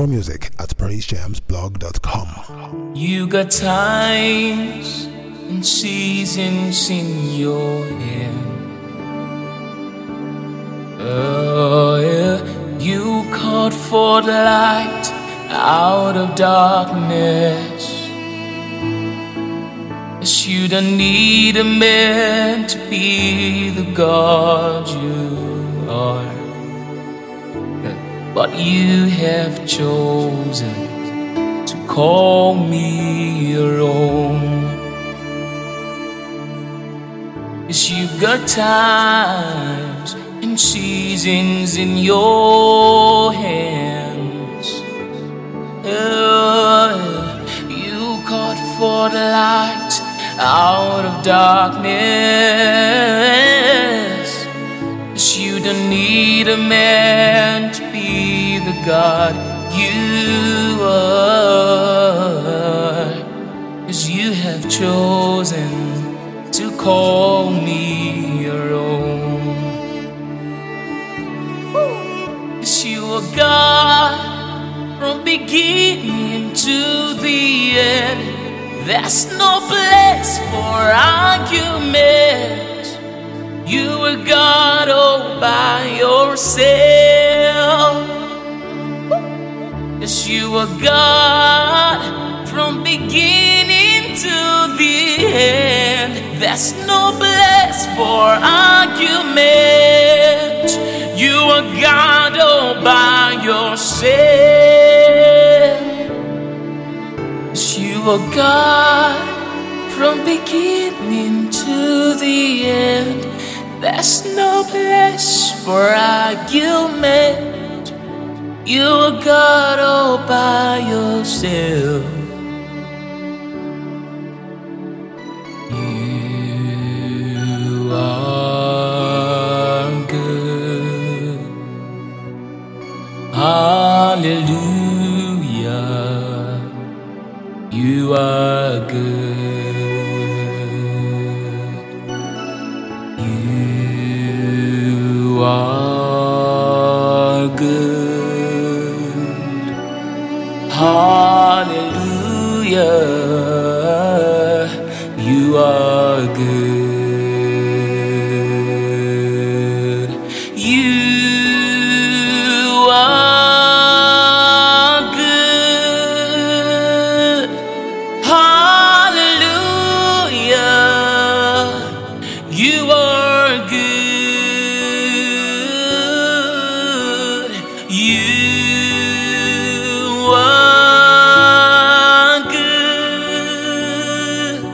More music at praisejamsblog.com. You got times and seasons in your hand. Oh yeah, you called for the light out of darkness. Yes, you don't need a man to be the God you are, but you have chosen to call me your own. Yes, you've got times and seasons in your hands. You called for the light out of darkness. Yes, you don't need a man to be the God you are, 'cause you have chosen to call me your own. Yes, you are God from beginning to the end. There's no place for argument. You are God all by yourself. Yes, you are God from beginning to the end. There's no place for argument. You are God all by yourself. Yes, you are God from beginning to the end. There's no place for argument. You are God all by yourself. You are good. Hallelujah. You are good. You are good. Hallelujah. You are good. You are good. Hallelujah. You are good. You are good.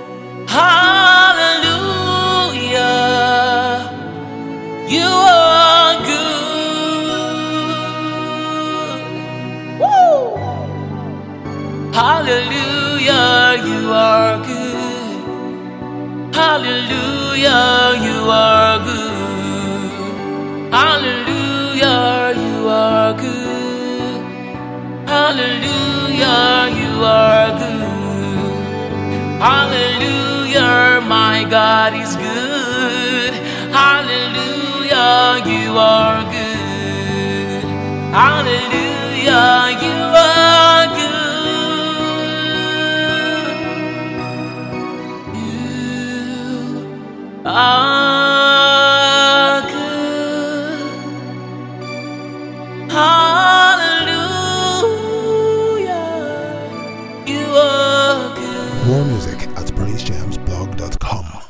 Hallelujah. You are good. Woo! Hallelujah. You are good. Hallelujah. You are good. Hallelujah. You are good. Hallelujah. You are good. Hallelujah. My God is good. Hallelujah. You are good. Hallelujah. You are good. You are good. Hallelujah. You are good. More music at praisejamsblog.com.